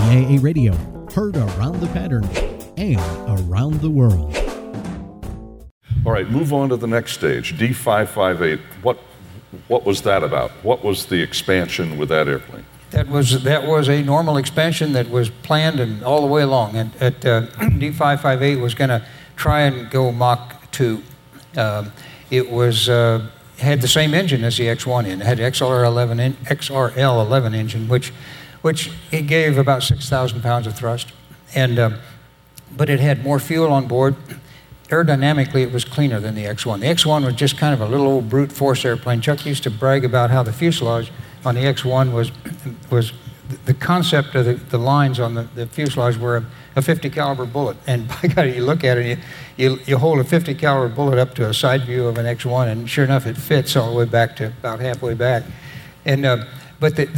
KIAA Radio, heard around the pattern and around the world. All right, move on to the next stage, D558. What was that about? What was the expansion with that airplane? That was a normal expansion that was planned and all the way along. And at D558 was going to try and go Mach 2. It was had the same engine as the X1 in. It had XRL11 engine, which it gave about 6,000 pounds of thrust. And but it had more fuel on board. Aerodynamically, it was cleaner than the X1. The X1 was just kind of a little old brute force airplane. Chuck used to brag about how the fuselage on the X1 was the concept of the lines on the fuselage were a 50 caliber bullet. And by God, you look at it, you hold a 50 caliber bullet up to a side view of an X1, and sure enough, it fits all the way back to about halfway back. And but the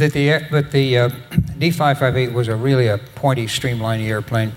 D558 was really a pointy, streamlined airplane.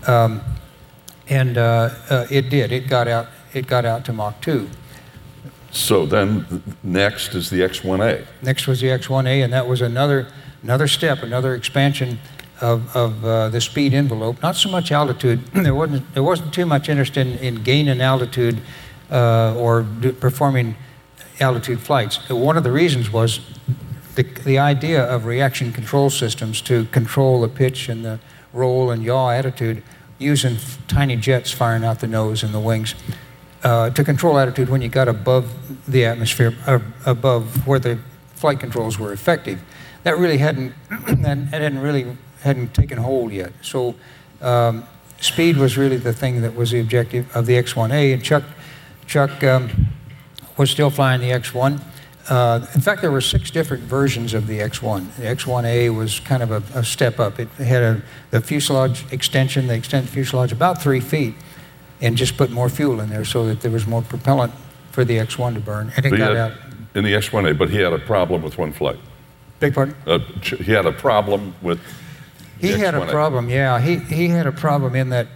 It did. It got out to Mach 2. So then next is the X1A. Next was the X1A, and that was another step, another expansion of the speed envelope. Not so much altitude. There wasn't too much interest in gaining altitude or performing altitude flights. One of the reasons was the idea of reaction control systems to control the pitch and the roll and yaw attitude, using tiny jets firing out the nose and the wings to control attitude when you got above the atmosphere, above where the flight controls were effective. That really hadn't taken hold yet. So speed was really the thing that was the objective of the X1A, and Chuck was still flying the X1. In fact, there were 6 different versions of the X1. The X1A was kind of a step up. It had the fuselage extension. They extended the fuselage about 3 feet and just put more fuel in there so that there was more propellant for the X1 to burn. And it got out. In the X1A, but he had a problem with one flight. Beg pardon? He had a problem with He had a problem, yeah. He had a problem in that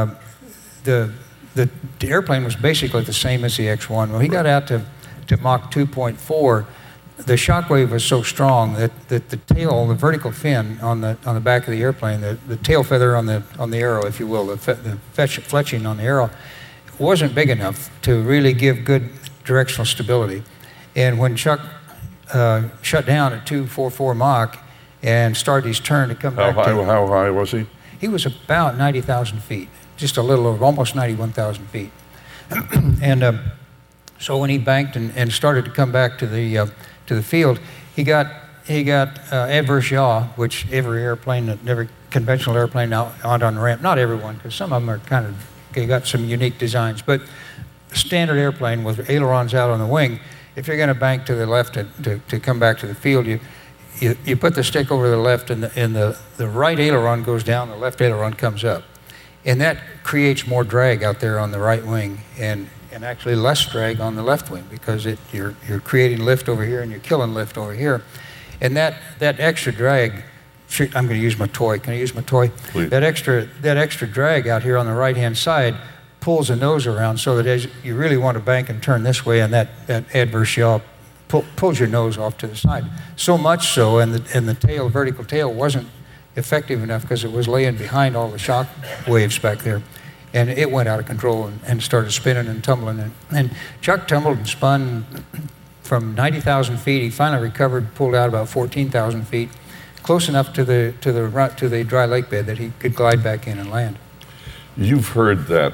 the airplane was basically the same as the X1. Well, he got out to Mach 2.4, the shock wave was so strong that the tail, the vertical fin on the back of the airplane, the tail feather on the arrow, if you will, the fletching on the arrow, wasn't big enough to really give good directional stability. And when Chuck shut down at 244 Mach and started his turn to come back how high was he? He was about 90,000 feet, just a little over, almost 91,000 feet. And so when he banked and started to come back to the field, he got adverse yaw, which every conventional airplane out on the ramp, not everyone, because some of them are they got some unique designs, but standard airplane with ailerons out on the wing, if you're going to bank to the left to come back to the field, you put the stick over the left and the right aileron goes down, the left aileron comes up. And that creates more drag out there on the right wing and actually less drag on the left wing because you're creating lift over here and you're killing lift over here. And that extra drag, I'm going to use my toy. Can I use my toy? Please. That extra drag out here on the right-hand side pulls the nose around so that as you really want to bank and turn this way, and that adverse yaw pulls your nose off to the side. So much so, and the tail, vertical tail, wasn't effective enough because it was laying behind all the shock waves back there. And it went out of control and started spinning and tumbling. And Chuck tumbled and spun from 90,000 feet. He finally recovered, pulled out about 14,000 feet, close enough to the dry lake bed that he could glide back in and land. You've heard the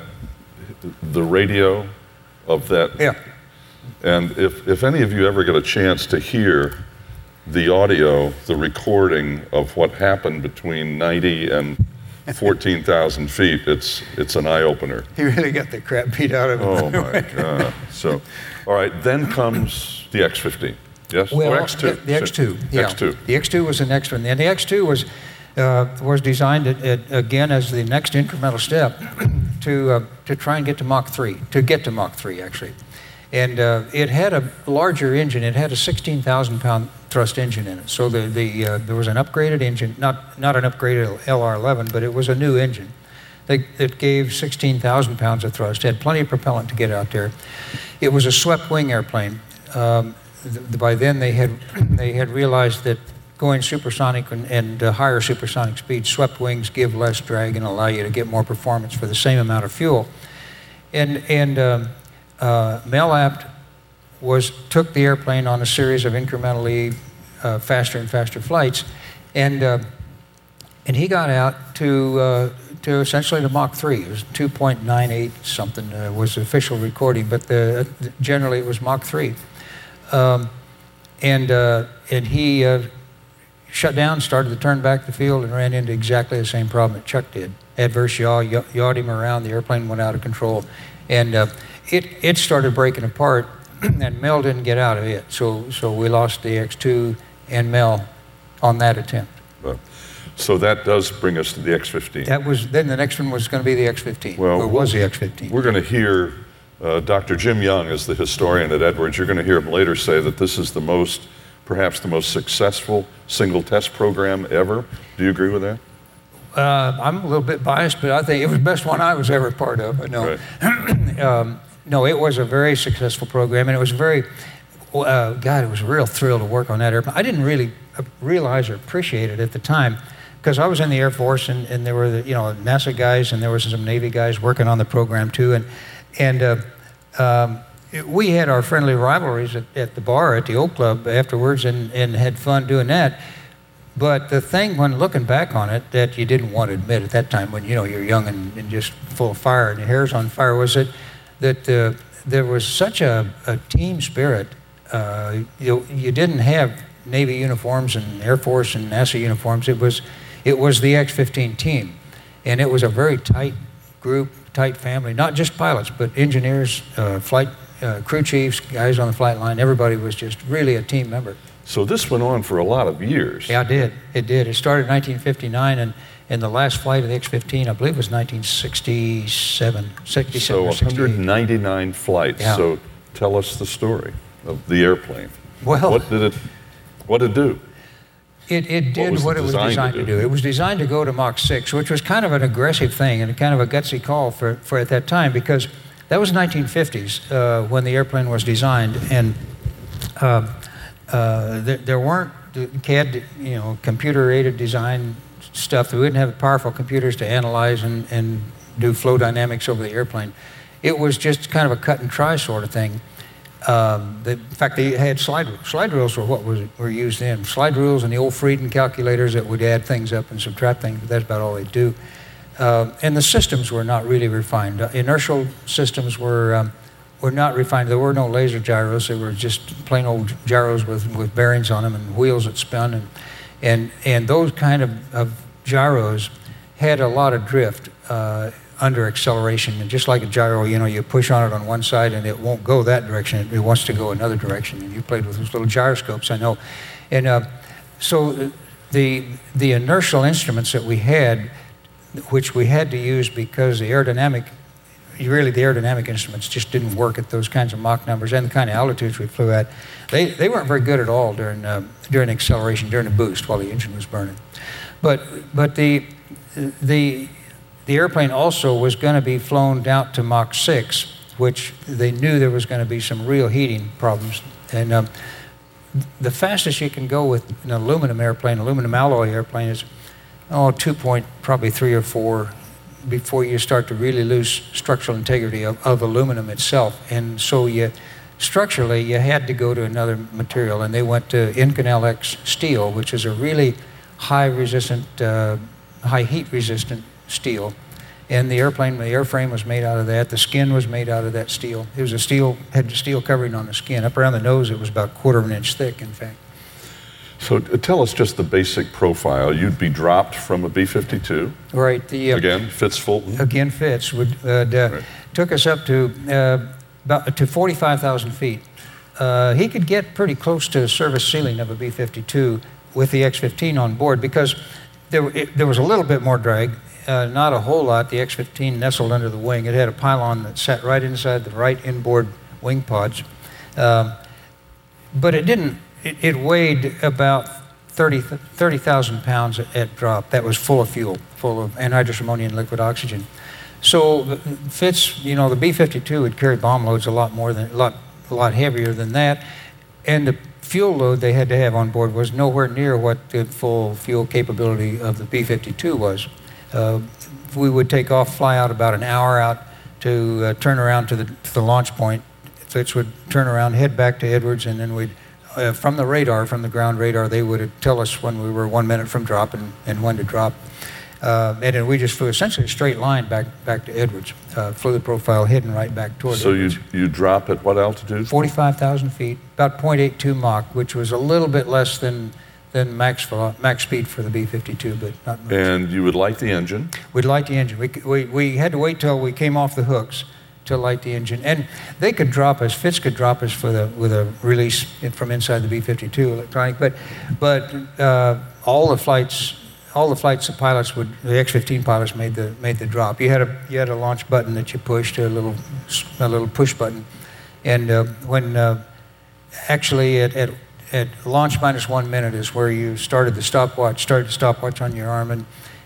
radio of that? Yeah. And if any of you ever get a chance to hear the audio, the recording of what happened between 90 and 14,000 feet, it's an eye-opener. He really got the crap beat out of him. Oh, my God. So, all right, then comes the X-15. Yes? Well, or X2. The X2, yeah. X2. The X2 was the next one. And the X2 was designed, again, as the next incremental step to try and get to Mach 3, actually. And it had a larger engine. It had a 16,000-pound thrust engine in it. So there was an upgraded engine, not an upgraded LR11, but it was a new engine. It gave 16,000 pounds of thrust, had plenty of propellant to get out there. It was a swept wing airplane. By then they had realized that going supersonic and higher supersonic speeds. Swept wings give less drag and allow you to get more performance for the same amount of fuel. And Mel Abt took the airplane on a series of incrementally faster and faster flights, and he got out to essentially to Mach 3. It was 2.98 something was the official recording, but generally it was Mach 3. And he shut down, started to turn back the field, and ran into exactly the same problem that Chuck did. Adverse yaw yawed him around. The airplane went out of control, and it started breaking apart. And Mel didn't get out of it, so we lost the X2 and Mel on that attempt. So that does bring us to the X-15. Then the next one was going to be the X-15. Well, was the X-15. We're going to hear Dr. Jim Young, as the historian at Edwards. You're going to hear him later say that this is perhaps the most successful single test program ever. Do you agree with that? I'm a little bit biased, but I think it was the best one I was ever part of. But no. Right. No, it was a very successful program, and it was it was a real thrill to work on that airplane. I didn't really realize or appreciate it at the time, because I was in the Air Force, and there were NASA guys, and there were some Navy guys working on the program too, and we had our friendly rivalries at the bar at the Oak Club afterwards, and had fun doing that. But the thing, when looking back on it, that you didn't want to admit at that time, when you're young and just full of fire and your hair's on fire, was that there was such a team spirit. You didn't have Navy uniforms and Air Force and NASA uniforms. It was the X-15 team, and it was a very tight group, tight family. Not just pilots, but engineers, flight crew chiefs, guys on the flight line. Everybody was just really a team member. So this went on for a lot of years. Yeah, it did. It started in 1959, and the last flight of the X-15, I believe, was 1967, 67 so or 68. 199 flights. Yeah. So tell us the story of the airplane. Well, what did it do? It did what it was designed to do. It was designed to go to Mach 6, which was kind of an aggressive thing and kind of a gutsy call for at that time, because that was 1950s when the airplane was designed, and there weren't the CAD, computer-aided design stuff. We didn't have powerful computers to analyze and do flow dynamics over the airplane. It was just kind of a cut and try sort of thing. In fact, they had slide rules. Slide rules were what were used then. Slide rules and the old Frieden calculators that would add things up and subtract things, but that's about all they'd do. And the systems were not really refined. Inertial systems were not refined. There were no laser gyros. They were just plain old gyros with bearings on them and wheels that spun. And those kind of gyros had a lot of drift under acceleration. And just like a gyro, you push on it on one side and it won't go that direction. It wants to go another direction. And you played with those little gyroscopes, I know. And so the inertial instruments that we had, which we had to use because the aerodynamic instruments just didn't work at those kinds of Mach numbers and the kind of altitudes we flew at. They weren't very good at all during acceleration, during the boost while the engine was burning. But the airplane also was going to be flown down to Mach 6, which they knew there was going to be some real heating problems. And the fastest you can go with an aluminum alloy airplane is 2.3 or 4 before you start to really lose structural integrity of aluminum itself. And so structurally, you had to go to another material, and they went to Inconel X steel, which is a really high heat resistant steel. And the airframe was made out of that. The skin was made out of that steel. It was had steel covering on the skin. Up around the nose, it was about 1/4 of an inch thick, in fact. So tell us just the basic profile. You'd be dropped from a B-52. Right. Again, Fitz Fulton. Again, Fitz Right. took us up to about 45,000 feet. He could get pretty close to the service ceiling of a B-52 with the X-15 on board, because there was a little bit more drag, not a whole lot. The X-15 nestled under the wing. It had a pylon that sat right inside the right inboard wing pods, but it didn't. It weighed about 30,000 pounds at drop. That was full of fuel, full of anhydrous ammonia and liquid oxygen. So Fitz, the B-52 would carry bomb loads a lot heavier than that. And the fuel load they had to have on board was nowhere near what the full fuel capability of the B-52 was. We would take off, fly out about an hour out to turn around to the launch point. Fitz would turn around, head back to Edwards, and then we'd, from the ground radar, they would tell us when we were 1 minute from drop and when to drop. And then we just flew essentially a straight line back to Edwards. Fluid profile hidden right back toward Edwards. So you drop at what altitude? 45,000 feet, about 0.82 Mach, which was a little bit less than max speed for the B-52, but not much. And you would light the engine? We'd light the engine. We had to wait till we came off the hooks to light the engine. And they could drop us, Fitz could drop us with a release from inside the B-52 electronic, but all the flights the pilots the X-15 pilots made the drop. You had a launch button that you pushed, a little push button, and when actually at launch minus 1 minute is where you started the stopwatch on your arm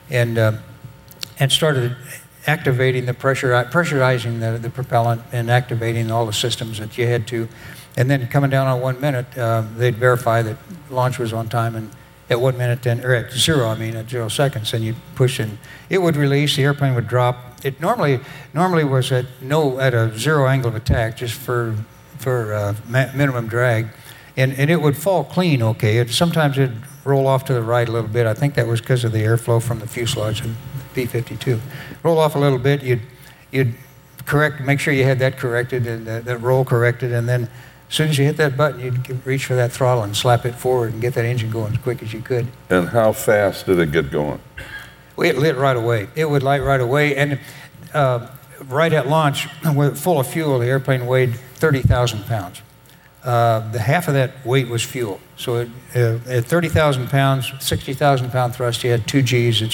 and started activating pressurizing the propellant and activating all the systems that you had to, and then coming down on 1 minute, they'd verify that launch was on time, and at 1 minute then, or at 0 seconds, and you push and it would release, the airplane would drop. It normally was at a zero angle of attack, just for minimum drag, and it would fall clean okay. Sometimes it'd roll off to the right a little bit. I think that was because of the airflow from the fuselage of the B-52. Roll off a little bit, you'd correct, make sure you had that corrected and that roll corrected, and then as soon as you hit that button, you'd reach for that throttle and slap it forward and get that engine going as quick as you could. And how fast did it get going? Well, it lit right away. It would light right away. And right at launch, full of fuel, the airplane weighed 30,000 pounds. The half of that weight was fuel. So at 30,000 pounds, 60,000 pound thrust, you had 2 Gs that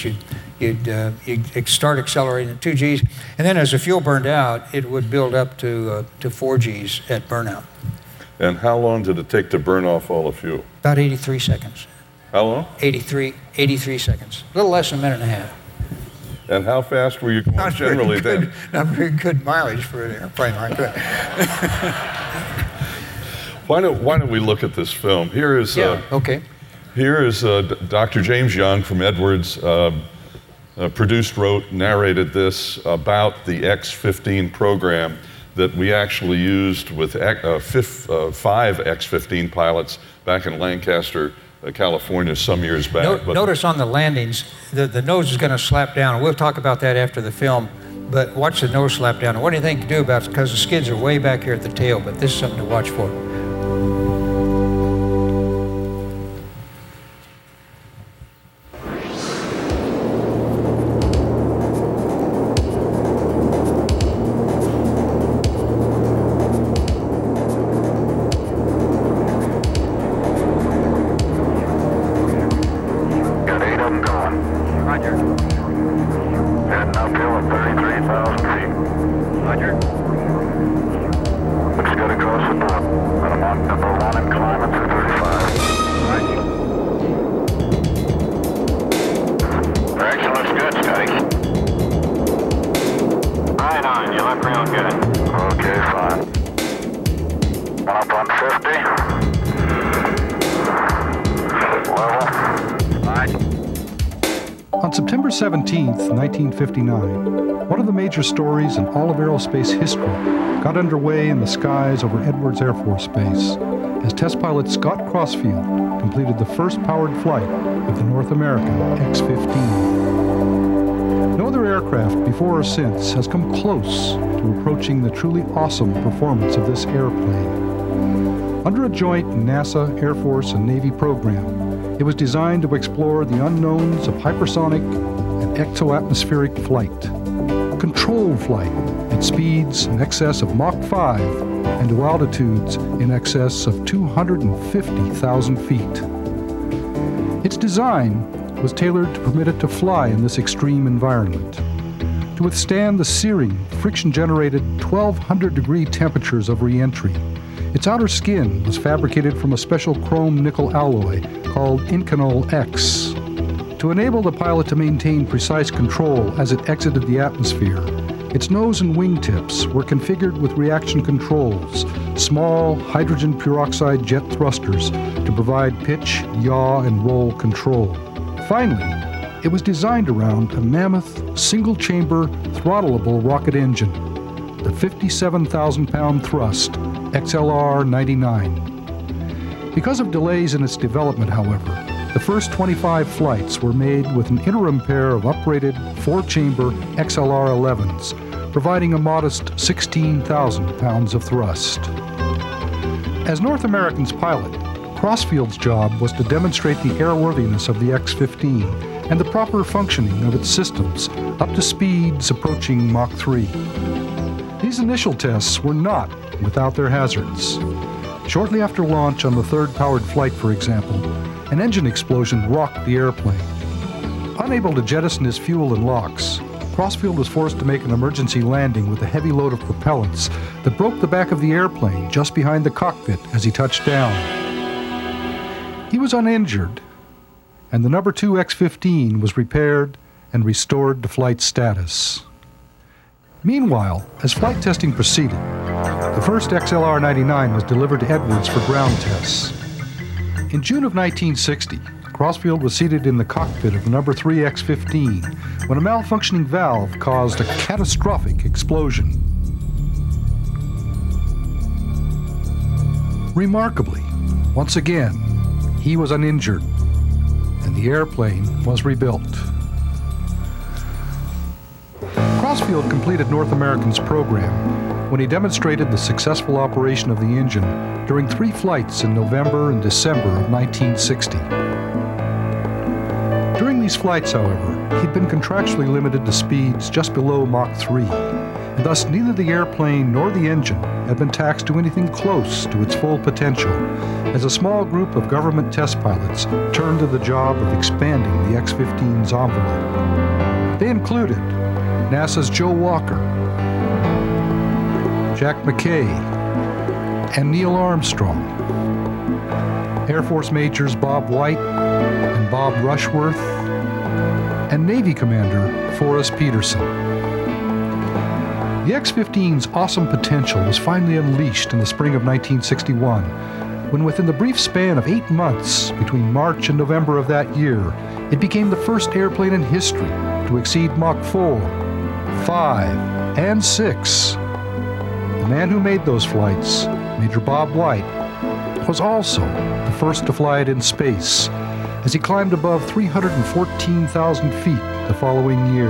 you'd start accelerating at 2 Gs. And then as the fuel burned out, it would build up to 4 Gs at burnout. And how long did it take to burn off all the fuel? About 83 seconds. How long? 83 seconds. A little less than a minute and a half. And how fast were you going generally then? Not very good mileage for an airplane like that. Why don't we look at this film? Here is okay. Here is Dr. James Young from Edwards, produced, wrote, narrated this about the X-15 program that we actually used with 5 X-15 pilots back in Lancaster, California, some years back. Notice on the landings, the nose is going to slap down, and we'll talk about that after the film, but watch the nose slap down. And what do you think to do about it? Because the skids are way back here at the tail, but this is something to watch for. On September 17th, 1959, one of the major stories in all of aerospace history got underway in the skies over Edwards Air Force Base as test pilot Scott Crossfield completed the first powered flight of the North American X-15. No other aircraft before or since has come close to approaching the truly awesome performance of this airplane. Under a joint NASA, Air Force, and Navy program, it was designed to explore the unknowns of hypersonic and exoatmospheric flight. Controlled flight at speeds in excess of Mach 5 and to altitudes in excess of 250,000 feet. Its design was tailored to permit it to fly in this extreme environment, to withstand the searing, friction-generated 1,200-degree temperatures of re-entry. Its outer skin was fabricated from a special chrome-nickel alloy called Inconel X. To enable the pilot to maintain precise control as it exited the atmosphere, its nose and wingtips were configured with reaction controls, small hydrogen peroxide jet thrusters to provide pitch, yaw, and roll control. Finally, it was designed around a mammoth, single-chamber, throttleable rocket engine, the 57,000-pound thrust XLR-99. Because of delays in its development, however, the first 25 flights were made with an interim pair of uprated 4-chamber XLR-11s, providing a modest 16,000 pounds of thrust. As North American's pilot, Crossfield's job was to demonstrate the airworthiness of the X-15 and the proper functioning of its systems up to speeds approaching Mach 3. These initial tests were not without their hazards. Shortly after launch on the third powered flight, for example, an engine explosion rocked the airplane. Unable to jettison his fuel and LOX, Crossfield was forced to make an emergency landing with a heavy load of propellants that broke the back of the airplane just behind the cockpit as he touched down. He was uninjured, and the number 2 X-15 was repaired and restored to flight status. Meanwhile, as flight testing proceeded, the first XLR-99 was delivered to Edwards for ground tests. In June of 1960, Crossfield was seated in the cockpit of the number 3 X-15 when a malfunctioning valve caused a catastrophic explosion. Remarkably, once again, he was uninjured, and the airplane was rebuilt. Crossfield completed North American's program when he demonstrated the successful operation of the engine during 3 flights in November and December of 1960. During these flights, however, he'd been contractually limited to speeds just below Mach 3, and thus neither the airplane nor the engine had been taxed to anything close to its full potential, as a small group of government test pilots turned to the job of expanding the X-15's envelope. They included NASA's Joe Walker, Jack McKay, and Neil Armstrong, Air Force Majors Bob White and Bob Rushworth, and Navy Commander Forrest Peterson. The X-15's awesome potential was finally unleashed in the spring of 1961, when within the brief span of 8 months between March and November of that year, it became the first airplane in history to exceed Mach 4, 5, and 6. The man who made those flights, Major Bob White, was also the first to fly it in space, as he climbed above 314,000 feet the following year.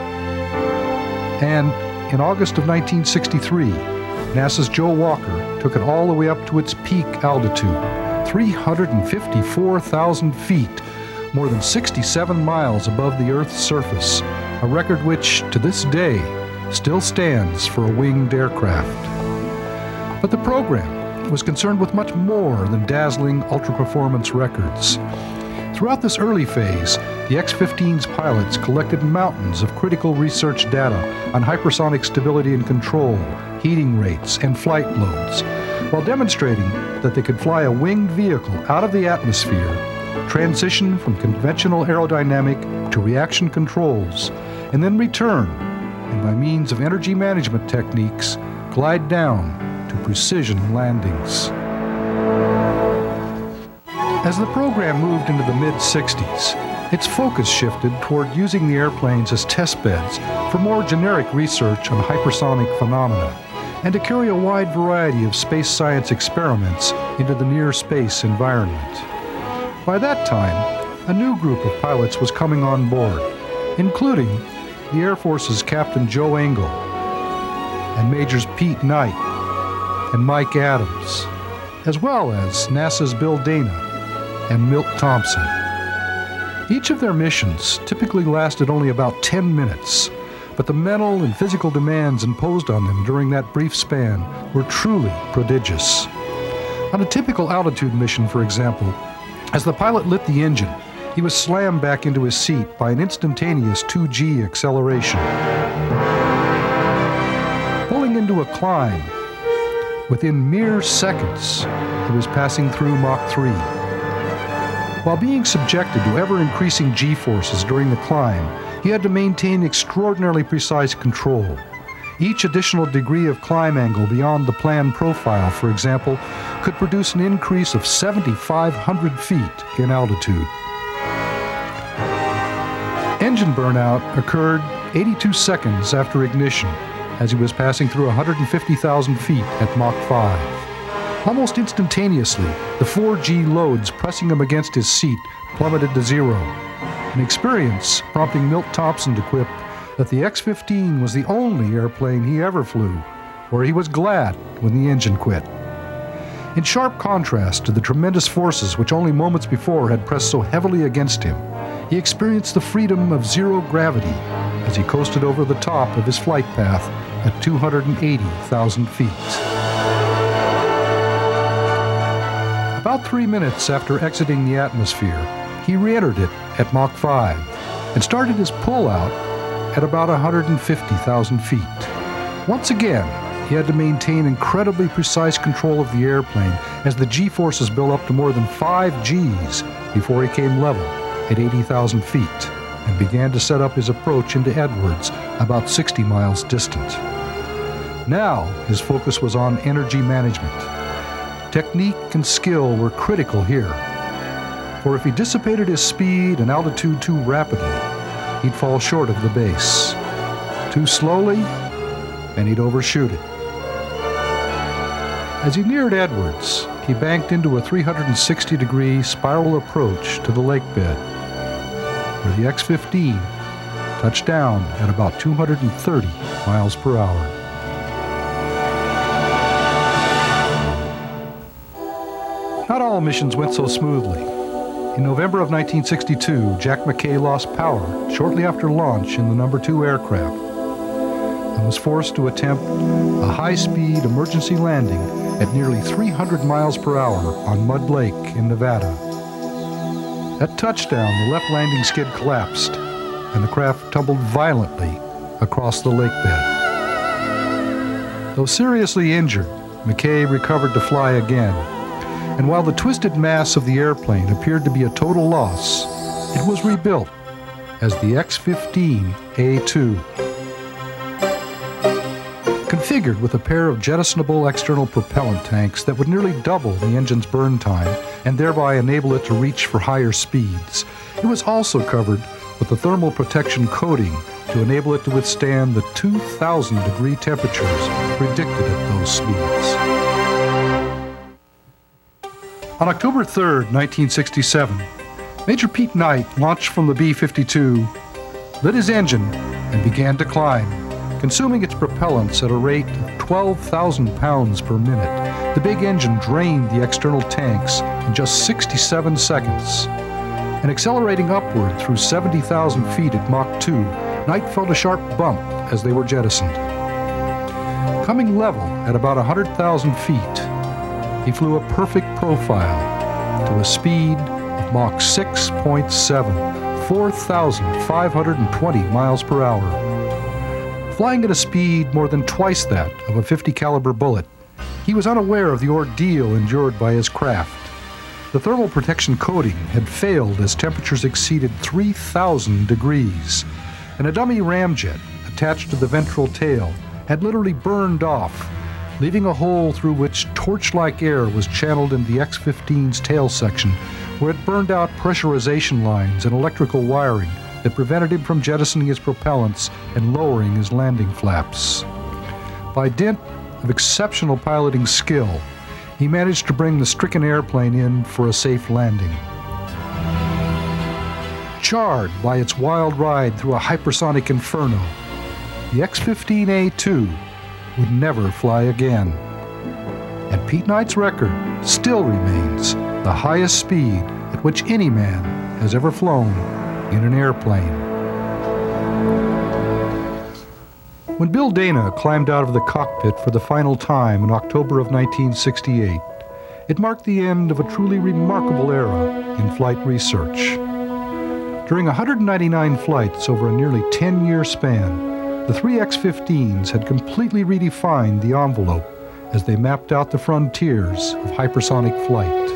And in August of 1963, NASA's Joe Walker took it all the way up to its peak altitude, 354,000 feet, more than 67 miles above the Earth's surface, a record which, to this day, still stands for a winged aircraft. But the program was concerned with much more than dazzling ultra-performance records. Throughout this early phase, the X-15's pilots collected mountains of critical research data on hypersonic stability and control, heating rates, and flight loads, while demonstrating that they could fly a winged vehicle out of the atmosphere, transition from conventional aerodynamic to reaction controls, and then return, and by means of energy management techniques, glide down to precision landings. As the program moved into the mid-60s, its focus shifted toward using the airplanes as test beds for more generic research on hypersonic phenomena, and to carry a wide variety of space science experiments into the near-space environment. By that time, a new group of pilots was coming on board, including the Air Force's Captain Joe Engle, and Majors Pete Knight and Mike Adams, as well as NASA's Bill Dana and Milt Thompson. Each of their missions typically lasted only about 10 minutes, but the mental and physical demands imposed on them during that brief span were truly prodigious. On a typical altitude mission, for example, as the pilot lit the engine, he was slammed back into his seat by an instantaneous 2G acceleration. Pulling into a climb, within mere seconds, he was passing through Mach 3. While being subjected to ever-increasing G-forces during the climb, he had to maintain extraordinarily precise control, Each additional degree of climb angle beyond the planned profile, for example, could produce an increase of 7,500 feet in altitude. Engine burnout occurred 82 seconds after ignition as he was passing through 150,000 feet at Mach 5. Almost instantaneously, the 4G loads pressing him against his seat plummeted to zero, an experience prompting Milt Thompson to quip that the X-15 was the only airplane he ever flew, where he was glad when the engine quit. In sharp contrast to the tremendous forces which only moments before had pressed so heavily against him, he experienced the freedom of zero gravity as he coasted over the top of his flight path at 280,000 feet. About 3 minutes after exiting the atmosphere, he re-entered it at Mach 5 and started his pull-out at about 150,000 feet. Once again, he had to maintain incredibly precise control of the airplane as the G-forces built up to more than 5 Gs before he came level at 80,000 feet and began to set up his approach into Edwards, about 60 miles distant. Now, his focus was on energy management. Technique and skill were critical here, for if he dissipated his speed and altitude too rapidly, he'd fall short of the base. Too slowly, and he'd overshoot it. As he neared Edwards, he banked into a 360-degree spiral approach to the lake bed, where the X-15 touched down at about 230 miles per hour. Not all missions went so smoothly. In November of 1962, Jack McKay lost power shortly after launch in the No. 2 aircraft and was forced to attempt a high-speed emergency landing at nearly 300 miles per hour on Mud Lake in Nevada. At touchdown, the left landing skid collapsed and the craft tumbled violently across the lake bed. Though seriously injured, McKay recovered to fly again. And while the twisted mass of the airplane appeared to be a total loss, it was rebuilt as the X-15A2. Configured with a pair of jettisonable external propellant tanks that would nearly double the engine's burn time and thereby enable it to reach for higher speeds, it was also covered with a thermal protection coating to enable it to withstand the 2,000-degree temperatures predicted at those speeds. On October 3, 1967, Major Pete Knight launched from the B-52, lit his engine, and began to climb, consuming its propellants at a rate of 12,000 pounds per minute. The big engine drained the external tanks in just 67 seconds. And accelerating upward through 70,000 feet at Mach 2, Knight felt a sharp bump as they were jettisoned. Coming level at about 100,000 feet, he flew a perfect profile to a speed of Mach 6.7, 4,520 miles per hour. Flying at a speed more than twice that of a .50 caliber bullet, he was unaware of the ordeal endured by his craft. The thermal protection coating had failed as temperatures exceeded 3,000 degrees, and a dummy ramjet attached to the ventral tail had literally burned off, leaving a hole through which torch-like air was channeled into the X-15's tail section, where it burned out pressurization lines and electrical wiring that prevented him from jettisoning his propellants and lowering his landing flaps. By dint of exceptional piloting skill, he managed to bring the stricken airplane in for a safe landing. Charred by its wild ride through a hypersonic inferno, the X-15A2 would never fly again. And Pete Knight's record still remains the highest speed at which any man has ever flown in an airplane. When Bill Dana climbed out of the cockpit for the final time in October of 1968, it marked the end of a truly remarkable era in flight research. During 199 flights over a nearly 10-year span, the three X-15s had completely redefined the envelope as they mapped out the frontiers of hypersonic flight.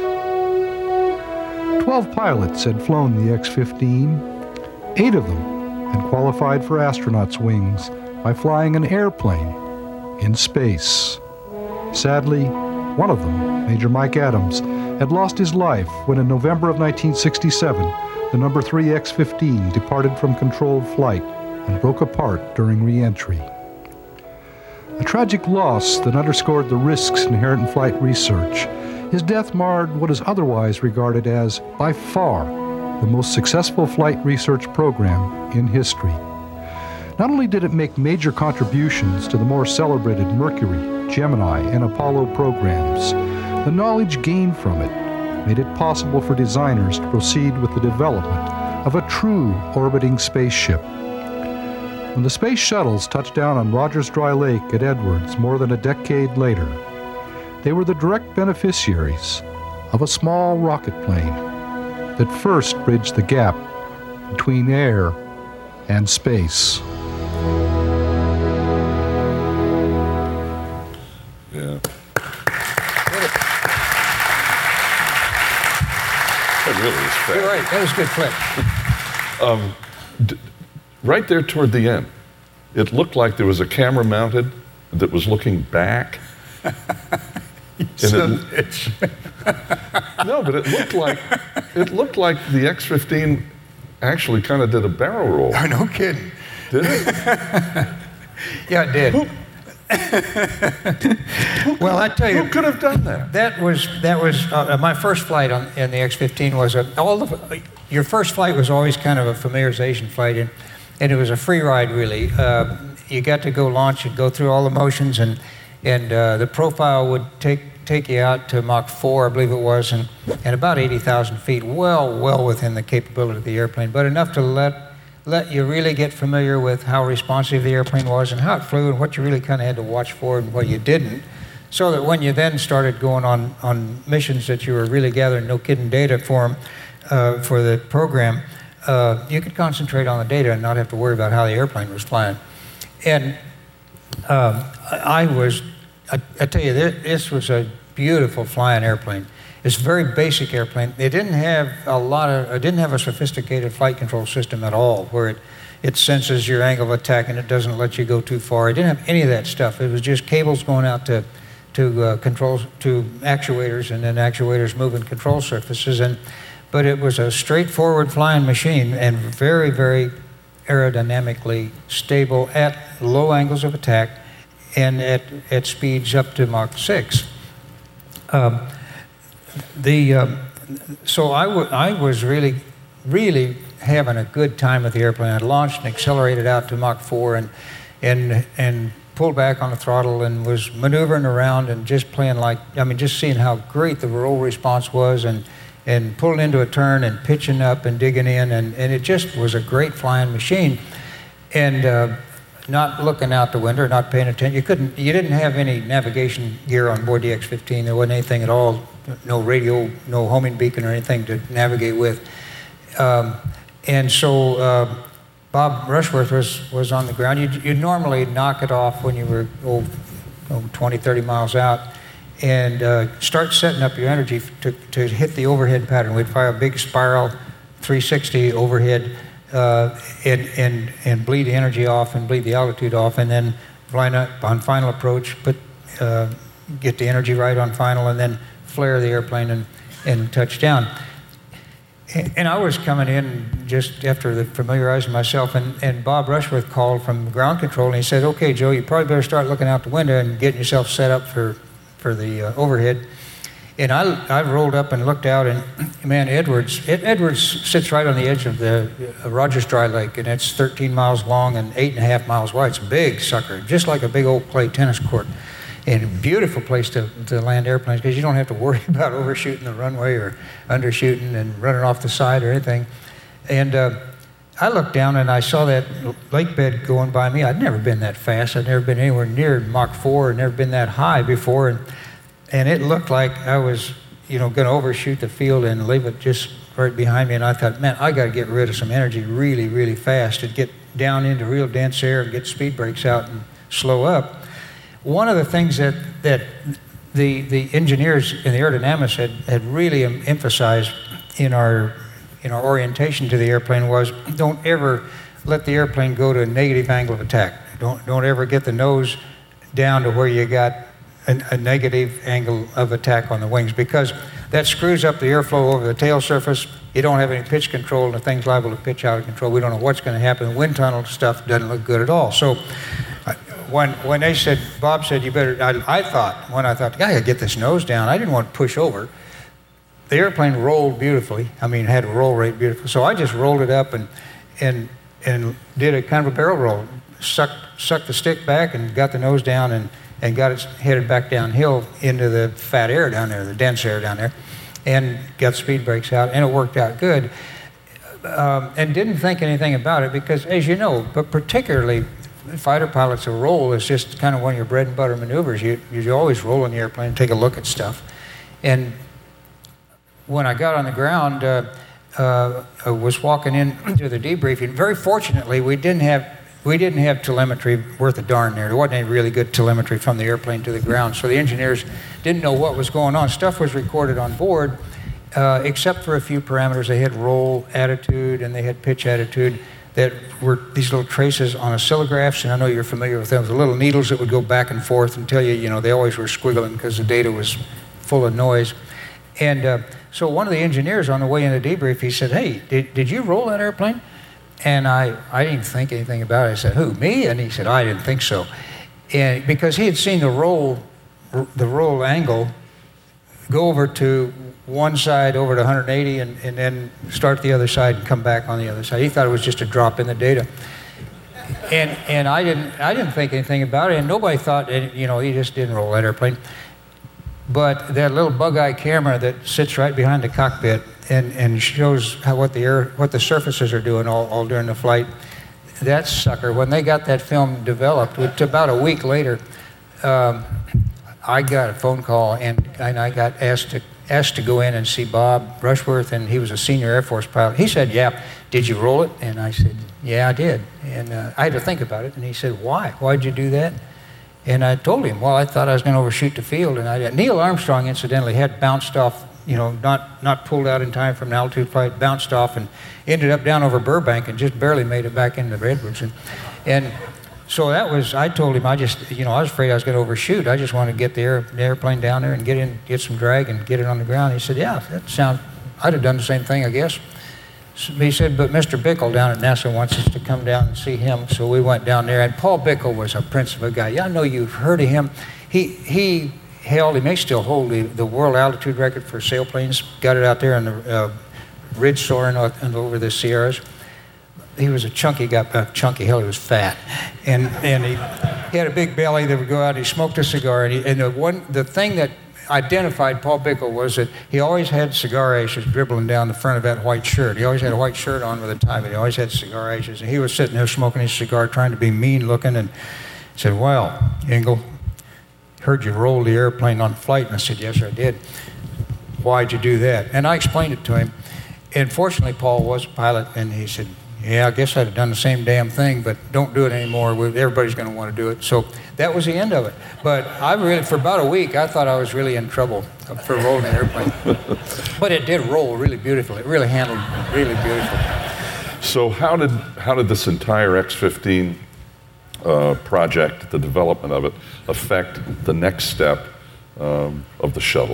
12 pilots had flown the X-15. 8 of them had qualified for astronauts' wings by flying an airplane in space. Sadly, one of them, Major Mike Adams, had lost his life when in November of 1967, the number 3 X-15 departed from controlled flight and broke apart during re-entry. A tragic loss that underscored the risks inherent in flight research. His death marred what is otherwise regarded as, by far, the most successful flight research program in history. Not only did it make major contributions to the more celebrated Mercury, Gemini, and Apollo programs, the knowledge gained from it made it possible for designers to proceed with the development of a true orbiting spaceship. When the space shuttles touched down on Rogers Dry Lake at Edwards more than a decade later, they were the direct beneficiaries of a small rocket plane that first bridged the gap between air and space. Yeah. That really is fast. You're right. That was a good flick. Right there toward the end, it looked like there was a camera mounted that was looking back. No, but it looked like the X-15 actually kind of did a barrel roll. Oh, no kidding. Did it? Yeah, it did. Well, I tell you, Who could have done that? That was my first flight in the X-15 was your first flight was always kind of a familiarization flight, and it was a free ride really. You got to go launch and go through all the motions, and the profile would take you out to Mach 4, I believe it was, and about 80,000 feet, well within the capability of the airplane, but enough to let you really get familiar with how responsive the airplane was and how it flew and what you really kind of had to watch for and what you didn't, so that when you then started going on missions that you were really gathering no kidding data for the program, you could concentrate on the data and not have to worry about how the airplane was flying. And I tell you, this was a beautiful flying airplane. It's a very basic airplane. It didn't have a sophisticated flight control system at all, where it senses your angle of attack and it doesn't let you go too far. It didn't have any of that stuff. It was just cables going out to controls, to actuators, and then actuators moving control surfaces. But it was a straightforward flying machine and very, very aerodynamically stable at low angles of attack and at speeds up to Mach 6. So I was really, really having a good time with the airplane. I launched and accelerated out to Mach 4 and pulled back on the throttle and was maneuvering around and just playing just seeing how great the roll response was and pulling into a turn and pitching up and digging in, and it just was a great flying machine. And not looking out the window, not paying attention. You didn't have any navigation gear on board the X-15. There wasn't anything at all, no radio, no homing beacon or anything to navigate with. And so Bob Rushworth was on the ground. You'd normally knock it off when you were 20, 30 miles out and start setting up your energy to hit the overhead pattern. We'd fire a big spiral 360 overhead and bleed the energy off and bleed the altitude off, and then line up on final approach, get the energy right on final, and then flare the airplane and touch down. And I was coming in just after familiarizing myself, and Bob Rushworth called from ground control, and he said, "Okay, Joe, you probably better start looking out the window and getting yourself set up for the overhead." And I rolled up and looked out, and man, Edwards sits right on the edge of the Rogers Dry Lake, and it's 13 miles long and 8.5 miles wide. It's a big sucker, just like a big old clay tennis court. And a beautiful place to land airplanes, because you don't have to worry about overshooting the runway or undershooting and running off the side or anything. And I looked down and I saw that lake bed going by me. I'd never been that fast. I'd never been anywhere near Mach 4. I'd never been that high before. And it looked like I was, going to overshoot the field and leave it just right behind me. And I thought, man, I got to get rid of some energy really, really fast and get down into real dense air and get speed brakes out and slow up. One of the things that the engineers and the aerodynamics had really emphasized in our orientation to the airplane was, don't ever let the airplane go to a negative angle of attack. Don't ever get the nose down to where you got a negative angle of attack on the wings, because that screws up the airflow over the tail surface. You don't have any pitch control, and the thing's liable to pitch out of control. We don't know what's going to happen. The wind tunnel stuff doesn't look good at all. So when they said, Bob said, you better, I thought, I gotta get this nose down, I didn't want to push over. The airplane rolled beautifully. I mean, it had a roll rate beautiful. So I just rolled it up and did a kind of a barrel roll. Sucked the stick back and got the nose down and got it headed back downhill into the fat air down there, the dense air down there, and got speed brakes out, and it worked out good. And didn't think anything about it because, as you know, but particularly fighter pilots, a roll is just kind of one of your bread and butter maneuvers. You always roll in the airplane and take a look at stuff. And when I got on the ground, I was walking into the debriefing. Very fortunately, we didn't have telemetry worth a darn there. There wasn't any really good telemetry from the airplane to the ground, so the engineers didn't know what was going on. Stuff was recorded on board, except for a few parameters. They had roll attitude and they had pitch attitude that were these little traces on oscillographs, and I know you're familiar with them, the little needles that would go back and forth and tell you, they always were squiggling because the data was full of noise. And so one of the engineers on the way in the debrief, he said, "Hey, did you roll that airplane?" And I didn't think anything about it. I said, "Who, me?" And he said, "I didn't think so." And because he had seen the roll angle go over to one side over to 180 and then start the other side and come back on the other side. He thought it was just a drop in the data. And I didn't think anything about it, and nobody thought, he just didn't roll that airplane. But that little bug-eye camera that sits right behind the cockpit and shows what the surfaces are doing all during the flight, that sucker, when they got that film developed, about a week later, I got a phone call and I got asked to go in and see Bob Rushworth, and he was a senior Air Force pilot. He said, "Yeah, did you roll it?" And I said, "Yeah, I did." And I had to think about it, and he said, "Why? Why'd you do that?" And I told him, well, I thought I was going to overshoot the field. And Neil Armstrong, incidentally, had bounced off, not pulled out in time from an altitude flight, bounced off and ended up down over Burbank and just barely made it back into Edwards. And so I told him, I was afraid I was going to overshoot. I just wanted to get the airplane down there and get some drag and get it on the ground. He said, "Yeah, I'd have done the same thing, I guess." He said, "But Mr. Bickle down at NASA wants us to come down and see him." So we went down there, and Paul Bickle was a prince of a guy. Yeah, I know you've heard of him. He may still hold the world altitude record for sailplanes. Got it out there on the ridge soaring over the Sierras. He was a chunky guy, he was fat. And he had a big belly that would go out, he smoked a cigar, and the thing that identified Paul Bickle was that he always had cigar ashes dribbling down the front of that white shirt. He always had a white shirt on with a tie, but he always had cigar ashes. And he was sitting there smoking his cigar, trying to be mean looking, and said, "Well, Engel, heard you rolled the airplane on flight." And I said, "Yes, sir, I did." "Why'd you do that?" And I explained it to him. And fortunately, Paul was a pilot, and he said, "Yeah, I guess I'd have done the same damn thing, but don't do it anymore. Everybody's going to want to do it." So that was the end of it. But for about a week, I thought I was really in trouble for rolling the airplane. But it did roll really beautifully. It really handled really beautifully. So how did this entire X-15 project, the development of it, affect the next step of the shuttle?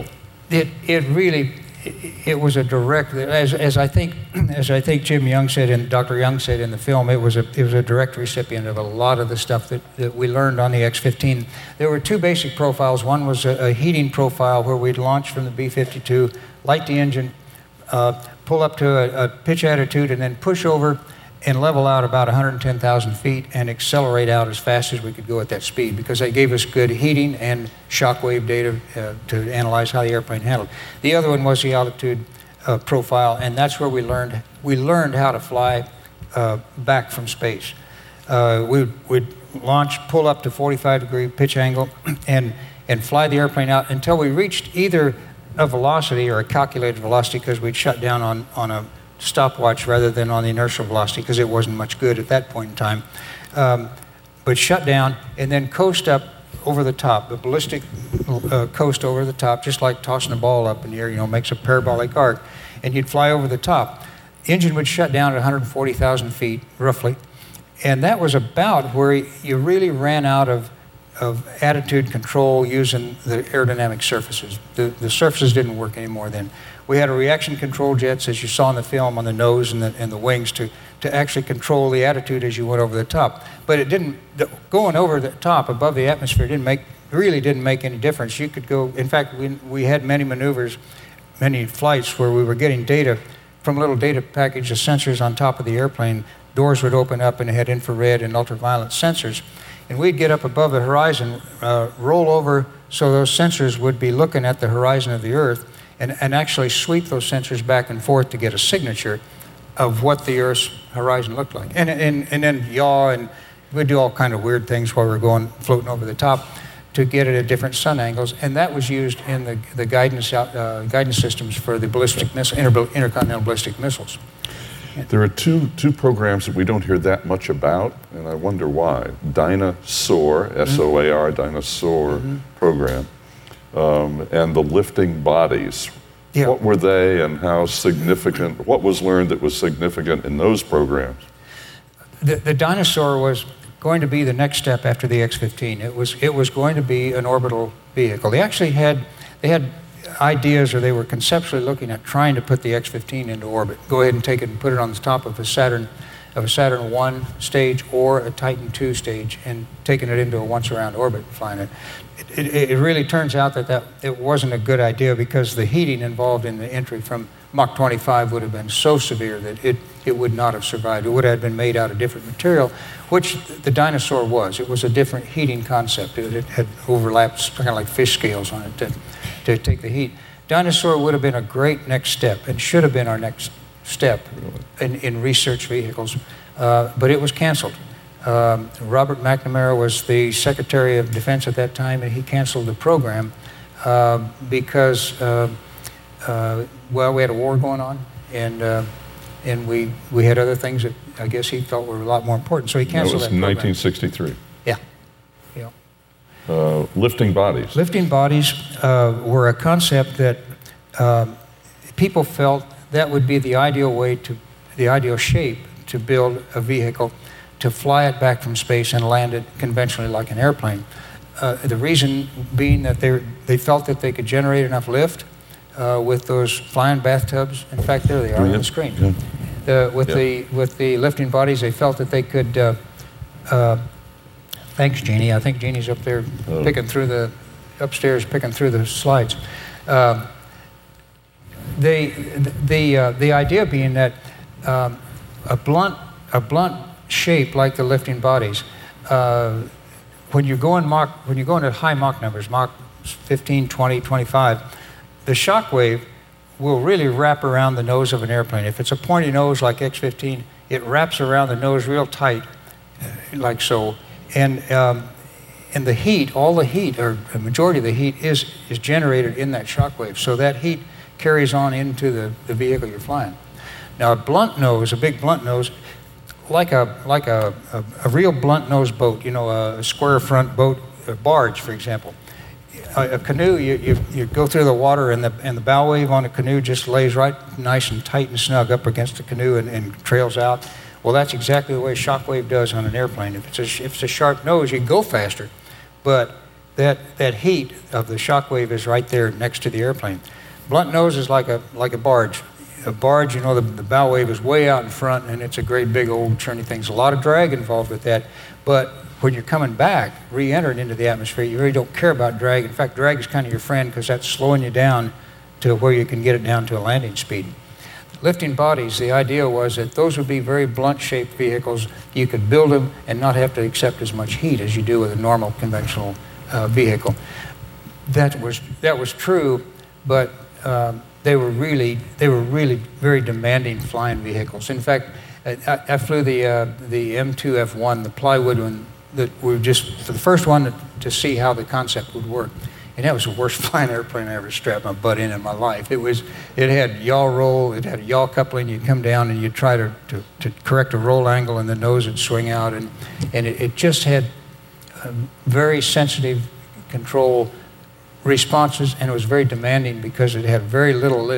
It was a direct, as I think Jim Young said and Dr. Young said in the film, it was a direct recipient of a lot of the stuff that we learned on the X-15. There were two basic profiles. One was a heating profile where we'd launch from the B-52, light the engine, pull up to a pitch attitude, and then push over and level out about 110,000 feet and accelerate out as fast as we could go at that speed, because they gave us good heating and shock wave data to analyze how the airplane handled. The other one was the altitude profile, and that's where we learned how to fly back from space. We'd launch, pull up to 45-degree pitch angle, and fly the airplane out until we reached either a velocity or a calculated velocity, because we'd shut down on a stopwatch rather than on the inertial velocity, because it wasn't much good at that point in time. But shut down and then coast up over the top, the ballistic coast over the top, just like tossing a ball up in the air, makes a parabolic arc, and you'd fly over the top. Engine would shut down at 140,000 feet, roughly, And that was about where you really ran out of attitude control using the aerodynamic surfaces. The surfaces didn't work anymore then. We had a reaction control jets, as you saw in the film, on the nose and the wings to actually control the attitude as you went over the top. But it didn't, going over the top above the atmosphere really didn't make any difference. You could go, in fact, we had many maneuvers, many flights where we were getting data from a little data package of sensors on top of the airplane. Doors would open up and it had infrared and ultraviolet sensors. And we'd get up above the horizon, roll over so those sensors would be looking at the horizon of the Earth and actually sweep those sensors back and forth to get a signature of what the Earth's horizon looked like. And then yaw, and we'd do all kind of weird things while we were floating over the top to get it at different sun angles. And that was used in the guidance systems for the ballistic missile, intercontinental ballistic missiles. There are two programs that we don't hear that much about, and I wonder why. Dyna-Soar, S-O-A-R, Dyna-Soar program, and the lifting bodies. Yeah. What were they and how significant, what was learned that was significant in those programs? The Dyna-Soar was going to be the next step after the X-15. It was going to be an orbital vehicle. They actually had ideas, or they were conceptually looking at trying to put the X-15 into orbit. Go ahead and take it and put it on the top of a Saturn I stage or a Titan II stage, and taking it into a once-around orbit and flying it. It really turns out that it wasn't a good idea, because the heating involved in the entry from Mach 25 would have been so severe that it would not have survived. It would have been made out of different material, which the Dyna-Soar was. It was a different heating concept. It had overlaps, kind of like fish scales on it to take the heat. Dyna-Soar would have been a great next step, and should have been our next step in research vehicles, but it was canceled. Robert McNamara was the Secretary of Defense at that time, and he canceled the program because, we had a war going on, and we had other things that I guess he felt were a lot more important, so he canceled that program. That was 1963. Yeah. Lifting bodies. Lifting bodies were a concept that people felt that would be the ideal shape to build a vehicle, to fly it back from space and land it conventionally like an airplane. The reason being that they felt that they could generate enough lift with those flying bathtubs. In fact, there they are on the screen. Yeah. With the lifting bodies, they felt that they could. Thanks, Jeannie. I think Jeannie's up there upstairs picking through the slides. The idea being that a blunt shape like the lifting bodies, when you're going at high Mach numbers, Mach 15, 20, 25, the shock wave will really wrap around the nose of an airplane. If it's a pointy nose like X-15, it wraps around the nose real tight, like so. And the heat, all the heat, or a majority of the heat, is generated in that shock wave. So that heat carries on into the vehicle you're flying. Now a blunt nose, a big blunt nose, like a real blunt nose boat, a square front boat, a barge, for example. A canoe, you go through the water, and the bow wave on a canoe just lays right nice and tight and snug up against the canoe and trails out. Well, that's exactly the way shock wave does on an airplane. If it's a sharp nose, you can go faster, but that heat of the shock wave is right there next to the airplane. Blunt nose is like a barge. A barge, the bow wave is way out in front, and it's a great big old churny thing. There's a lot of drag involved with that, but when you're coming back, re-entering into the atmosphere, you really don't care about drag. In fact, drag is kind of your friend, because that's slowing you down to where you can get it down to a landing speed. Lifting bodies, the idea was that those would be very blunt-shaped vehicles. You could build them and not have to accept as much heat as you do with a normal conventional vehicle. That was true, but they were really very demanding flying vehicles. In fact, I flew the M2F1, the plywood one, that we just for the first one to see how the concept would work. And that was the worst flying airplane I ever strapped my butt in my life. It had yaw roll, it had a yaw coupling. You'd come down and you'd try to correct a roll angle, and the nose would swing out, and it just had very sensitive control responses, and it was very demanding because it had very little lift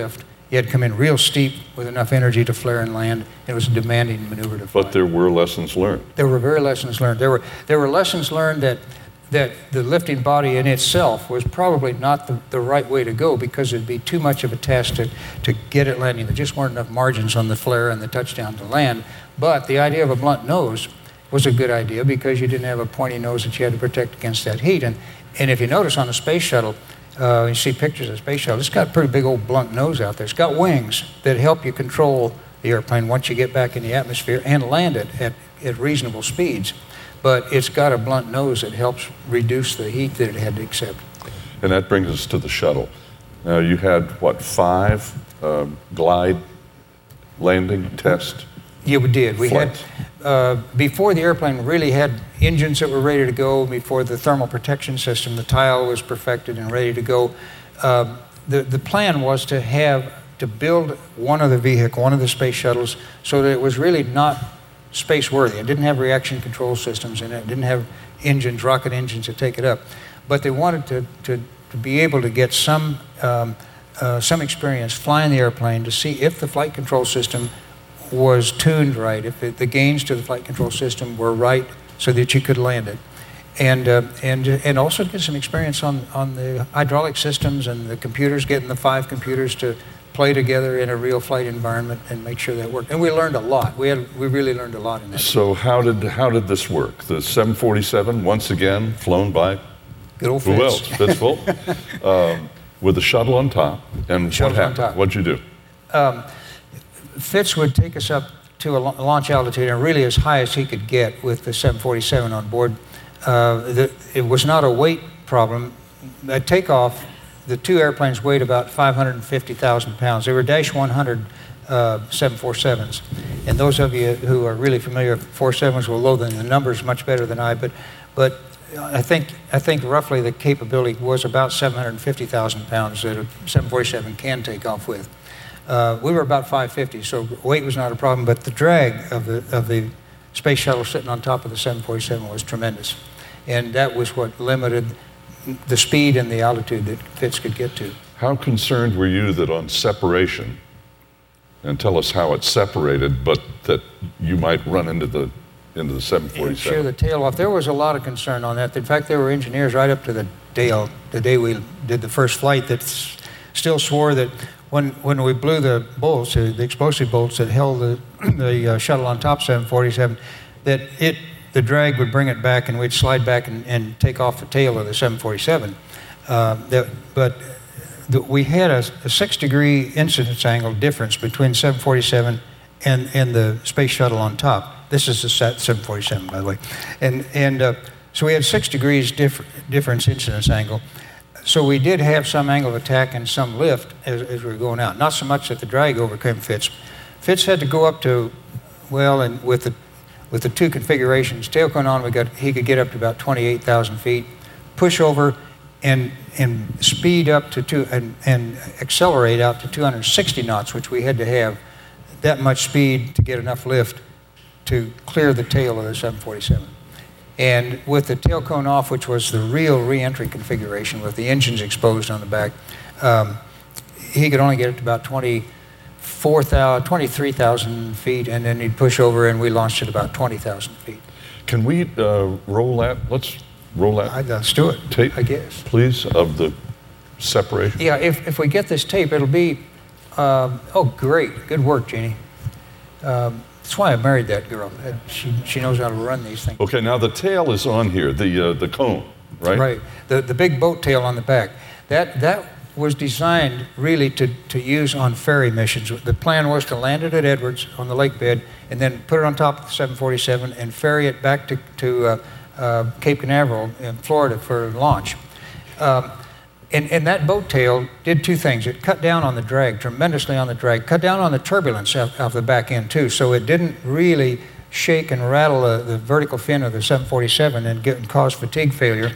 You had to come in real steep with enough energy to flare and land. It was a demanding maneuver to fly. But there were lessons learned. There were very lessons learned. There were lessons learned that the lifting body in itself was probably not the right way to go, because it'd be too much of a task to get it landing. There just weren't enough margins on the flare and the touchdown to land. But the idea of a blunt nose was a good idea, because you didn't have a pointy nose that you had to protect against that heat. And if you notice on the space shuttle, you see pictures of the space shuttle, it's got a pretty big old blunt nose out there. It's got wings that help you control the airplane once you get back in the atmosphere and land it at reasonable speeds. But it's got a blunt nose that helps reduce the heat that it had to accept. And that brings us to the shuttle. Now, you had, 5 glide landing test? Yeah, we did. We flights. had, before the airplane really had engines that were ready to go, before the thermal protection system, the tile was perfected and ready to go, the plan was to build one of the space shuttles, so that it was really not space worthy. It didn't have reaction control systems in it. It didn't have rocket engines to take it up. But they wanted to be able to get some experience flying the airplane to see if the flight control system was tuned right, if the gains to the flight control system were right, so that you could land it. And also get some experience on the hydraulic systems and the computers, getting the 5 computers to play together in a real flight environment and make sure that worked. And we learned a lot. We really learned a lot in that. So how did this work? The 747, once again, flown by good old who Fitz. else? Fitz Volk, with the shuttle on top. And what happened? What'd you do? Fitz would take us up to a launch altitude, and really as high as he could get with the 747 on board. It was not a weight problem. At takeoff, the 2 airplanes weighed about 550,000 pounds. They were Dash 100 747s. And those of you who are really familiar with 47s will know the numbers much better than I, but I think roughly the capability was about 750,000 pounds that a 747 can take off with. We were about 550, so weight was not a problem, but the drag of the space shuttle sitting on top of the 747 was tremendous. And that was what limited the speed and the altitude that Fitz could get to. How concerned were you that on separation, and tell us how it's separated, but that you might run into the 747? Shear the tail off. There was a lot of concern on that. In fact, there were engineers right up to the day we did the first flight that still swore that when we blew the bolts, the explosive bolts that held the shuttle on top 747, that the drag would bring it back and we'd slide back and take off the tail of the 747. We had a 6-degree incidence angle difference between 747 and the space shuttle on top. This is the 747, by the way. And so we had 6 degrees difference incidence angle. So we did have some angle of attack and some lift as we were going out. Not so much that the drag overcame Fitz. Fitz had to go up to, and with the 2 configurations, tail cone on, he could get up to about 28,000 feet, push over and speed up to and accelerate out to 260 knots, which we had to have that much speed to get enough lift to clear the tail of the 747. And with the tail cone off, which was the real re-entry configuration with the engines exposed on the back, he could only get it to about 23,000 feet, and then he'd push over, and we launched at about 20,000 feet. Can we roll that? Let's roll that. Let's do it. Tape, I guess. Please, of the separation. Yeah, if we get this tape, it'll be. Oh, great! Good work, Jeannie. That's why I married that girl. She knows how to run these things. Okay, now the tail is on here, the cone, right? Right. The big boat tail on the back. That was designed really to use on ferry missions. The plan was to land it at Edwards on the lake bed and then put it on top of the 747 and ferry it back to Cape Canaveral in Florida for launch. And that boat tail did 2 things. It cut down on the drag, tremendously on the drag, cut down on the turbulence of the back end too, so it didn't really shake and rattle the vertical fin of the 747 and cause fatigue failure.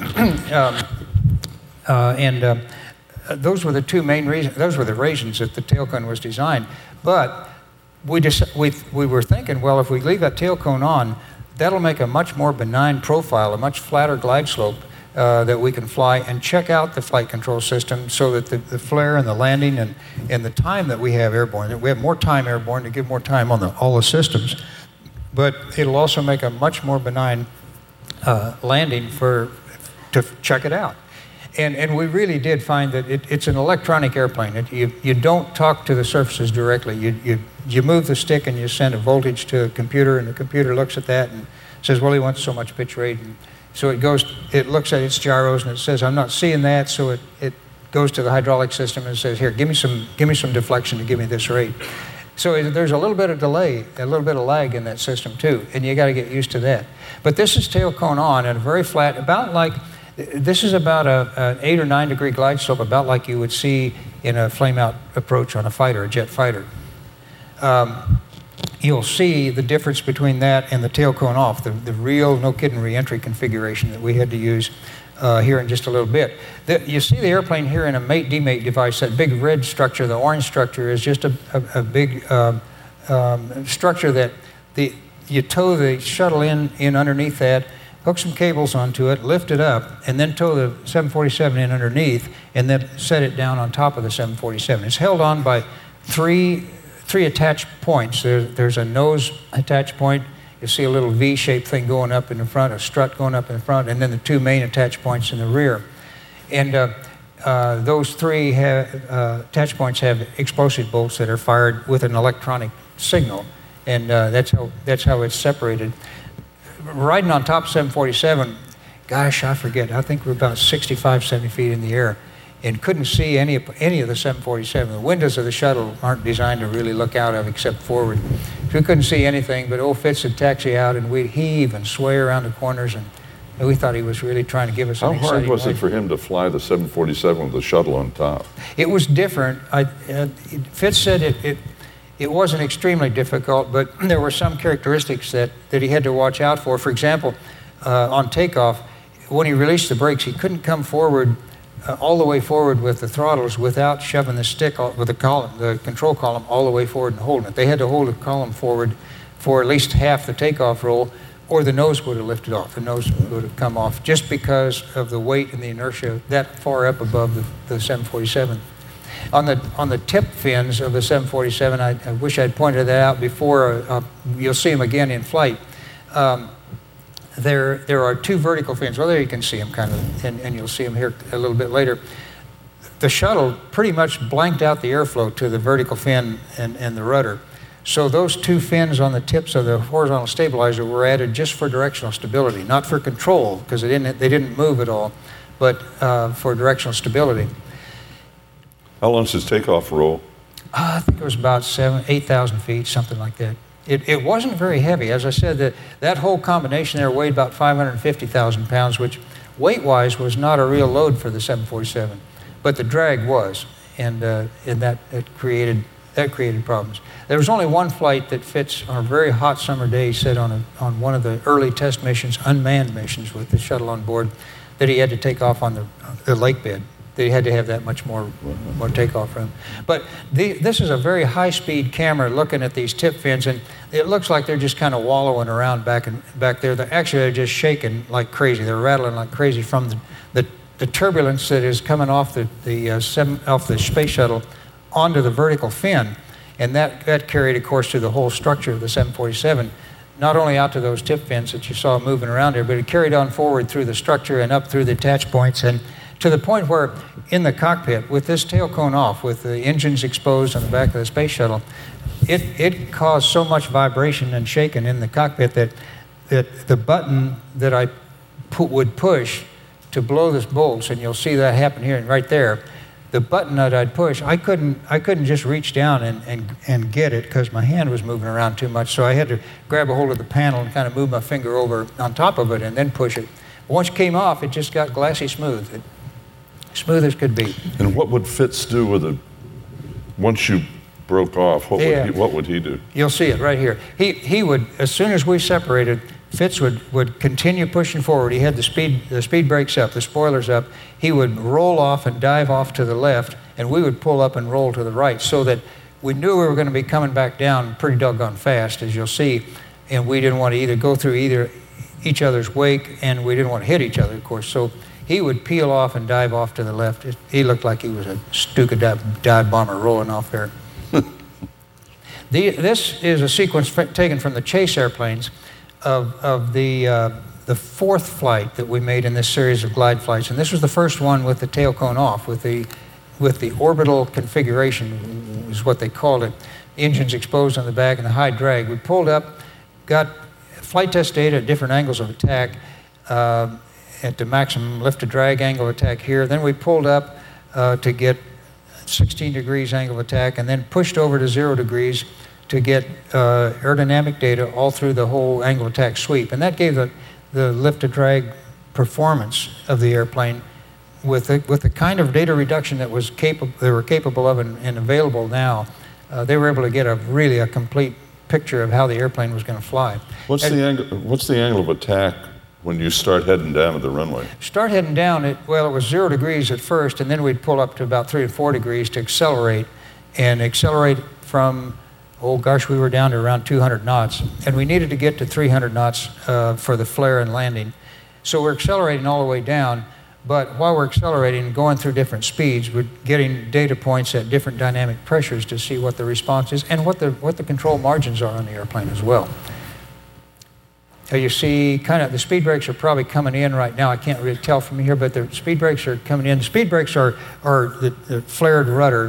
Those were the 2 main reasons. Those were the reasons that the tail cone was designed. But we were thinking, well, if we leave that tail cone on, that'll make a much more benign profile, a much flatter glide slope that we can fly and check out the flight control system so that the flare and the landing and the time that we have airborne, we have more time airborne to give more time on all the systems, but it'll also make a much more benign landing to check it out. And we really did find that it's an electronic airplane. You don't talk to the surfaces directly. You move the stick and you send a voltage to a computer, and the computer looks at that and says, well, he wants so much pitch rate. And so it looks at its gyros and it says, I'm not seeing that. So it goes to the hydraulic system and says, here, give me some deflection to give me this rate. So there's a little bit of delay, a little bit of lag in that system too, and you got to get used to that. But this is tail cone on and a very flat, this is about an 8 or 9 degree glide slope, about like you would see in a flame-out approach on a fighter, a jet fighter. You'll see the difference between that and the tail cone off, the real no-kidding re-entry configuration that we had to use here in just a little bit. You see the airplane here in a mate-demate device. That big red structure, the orange structure, is just a big structure that you tow the shuttle in underneath that, hook some cables onto it, lift it up, and then tow the 747 in underneath, and then set it down on top of the 747. It's held on by three attached points. There's a nose attached point. You see a little V-shaped thing going up in the front, a strut going up in the front, and then the 2 main attached points in the rear. And those 3 attached points have explosive bolts that are fired with an electronic signal, and that's how it's separated. Riding on top of 747, gosh, I forget, I think we're about 65, 70 feet in the air and couldn't see any of the 747. The windows of the shuttle aren't designed to really look out of except forward. So we couldn't see anything, but old Fitz would taxi out and we'd heave and sway around the corners, and we thought he was really trying to give us an exciting How hard was life. it for him to fly the 747 with the shuttle on top? It was different. Fitz said it wasn't extremely difficult, but there were some characteristics that he had to watch out for. For example, on takeoff, when he released the brakes, he couldn't come forward, all the way forward with the throttles without shoving the stick with the control column all the way forward and holding it. They had to hold the column forward for at least half the takeoff roll, or the nose would have lifted off. The nose would have come off just because of the weight and the inertia that far up above the 747. On the tip fins of the 747, I wish I'd pointed that out before. You'll see them again in flight. There are 2 vertical fins. Well, there you can see them kind of, and you'll see them here a little bit later. The shuttle pretty much blanked out the airflow to the vertical fin and the rudder. So those 2 fins on the tips of the horizontal stabilizer were added just for directional stability, not for control, because they didn't move at all, but for directional stability. How long's his takeoff roll? I think it was about 8,000 feet, something like that. It wasn't very heavy. As I said, that whole combination there weighed about 550,000 pounds, which weight-wise was not a real load for the 747, but the drag was, and that created problems. There was only one flight that Fitz, on a very hot summer day, said on one of the early test missions, unmanned missions with the shuttle on board, that he had to take off on the lake bed. They had to have that much more takeoff room. But this is a very high-speed camera looking at these tip fins, and it looks like they're just kind of wallowing around back there. They're just shaking like crazy. They're rattling like crazy from the turbulence that is coming off the space shuttle onto the vertical fin, and that carried, of course, through the whole structure of the 747. Not only out to those tip fins that you saw moving around there, but it carried on forward through the structure and up through the attach points, and to the point where in the cockpit, with this tail cone off, with the engines exposed on the back of the space shuttle, it caused so much vibration and shaking in the cockpit that the button that I would push to blow this bolts, and you'll see that happen here and right there, the button that I'd push, I couldn't just reach down and get it because my hand was moving around too much, so I had to grab a hold of the panel and kind of move my finger over on top of it and then push it. Once it came off, it just got glassy smooth. Smooth as could be. And what would Fitz do with it once you broke off? What would he do? You'll see it right here. He would, as soon as we separated, Fitz would continue pushing forward. He had the speed brakes up, the spoilers up. He would roll off and dive off to the left, and we would pull up and roll to the right, so that we knew we were going to be coming back down pretty doggone fast, as you'll see, and we didn't want to either go through each other's wake, and we didn't want to hit each other, of course. So he would peel off and dive off to the left. He looked like he was a Stuka dive bomber rolling off there. This is a sequence taken from the chase airplanes of the fourth flight that we made in this series of glide flights, and this was the first one with the tail cone off, with the orbital configuration, is what they called it. Engines exposed on the back and the high drag. We pulled up, got flight test data at different angles of attack, at the maximum lift to drag angle of attack here. Then we pulled up to get 16 degrees angle of attack, and then pushed over to 0 degrees to get aerodynamic data all through the whole angle of attack sweep. And that gave the lift to drag performance of the airplane with the kind of data reduction that they were capable of and available now. They were able to get a complete picture of how the airplane was going to fly. What's the angle of attack when you start heading down to the runway? Start heading down, it was 0 degrees at first, and then we'd pull up to about 3 or 4 degrees to accelerate from, we were down to around 200 knots, and we needed to get to 300 knots for the flare and landing. So we're accelerating all the way down, but while we're accelerating, going through different speeds, we're getting data points at different dynamic pressures to see what the response is and what the control margins are on the airplane as well. You see the speed brakes are probably coming in right now. I can't really tell from here, but the speed brakes are coming in. The speed brakes are the flared rudder.